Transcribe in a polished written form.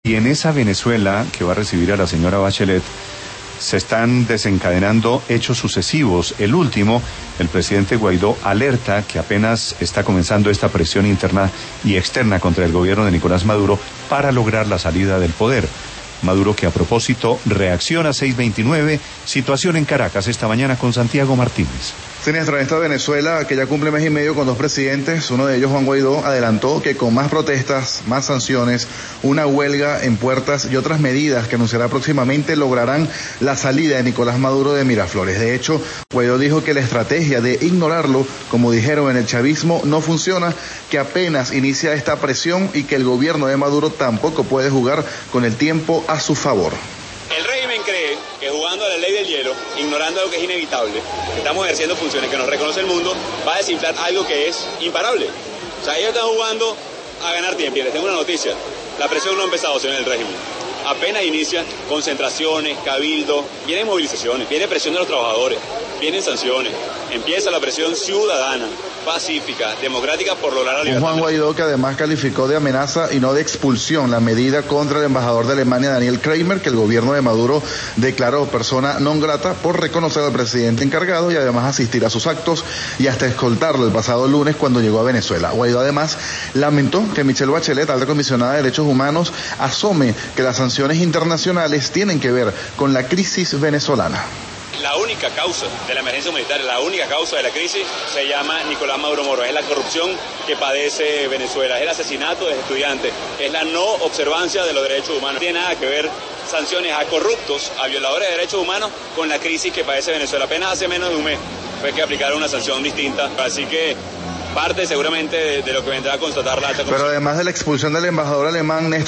Y en esa Venezuela que va a recibir a la señora Bachelet se están desencadenando hechos sucesivos. El último, el presidente Guaidó alerta que apenas está comenzando esta presión interna y externa contra el gobierno de Nicolás Maduro para lograr la salida del poder. Maduro, que a propósito reacciona 629, situación en Caracas esta mañana con Santiago Martínez. Siniestro, en esta Venezuela que ya cumple mes y medio con dos presidentes, uno de ellos, Juan Guaidó, adelantó que con más protestas, más sanciones, una huelga en puertas y otras medidas que anunciará próximamente lograrán la salida de Nicolás Maduro de Miraflores. De hecho, Guaidó dijo que la estrategia de ignorarlo, como dijeron en el chavismo, no funciona, que apenas inicia esta presión y que el gobierno de Maduro tampoco puede jugar con el tiempo a su favor. El régimen cree que jugando a la ley del hielo, ignorando lo que es inevitable, que estamos ejerciendo funciones que nos reconoce el mundo, va a desinflar algo que es imparable. O sea, ellos están jugando a ganar tiempo. Y les tengo una noticia, la presión no ha empezado, señor del régimen. Apenas inicia concentraciones, cabildo, vienen movilizaciones, viene presión de los trabajadores, vienen sanciones, empieza la presión ciudadana, pacífica, democrática por lograr la libertad. Juan Guaidó, que además calificó de amenaza y no de expulsión la medida contra el embajador de Alemania, Daniel Kramer, que el gobierno de Maduro declaró persona non grata por reconocer al presidente encargado y además asistir a sus actos y hasta escoltarlo el pasado lunes cuando llegó a Venezuela. Guaidó además lamentó que Michelle Bachelet, alta comisionada de derechos humanos, asome que las sanciones internacionales tienen que ver con la crisis venezolana. La única causa de la emergencia humanitaria, la única causa de la crisis se llama Nicolás Maduro Moro, es la corrupción que padece Venezuela, es el asesinato de estudiantes, es la no observancia de los derechos humanos. No tiene nada que ver sanciones a corruptos, a violadores de derechos humanos con la crisis que padece Venezuela. Apenas hace menos de un mes fue que aplicaron una sanción distinta, así que parte seguramente de lo que vendrá a constatar la alta comisión. Pero además de la expulsión del embajador alemán,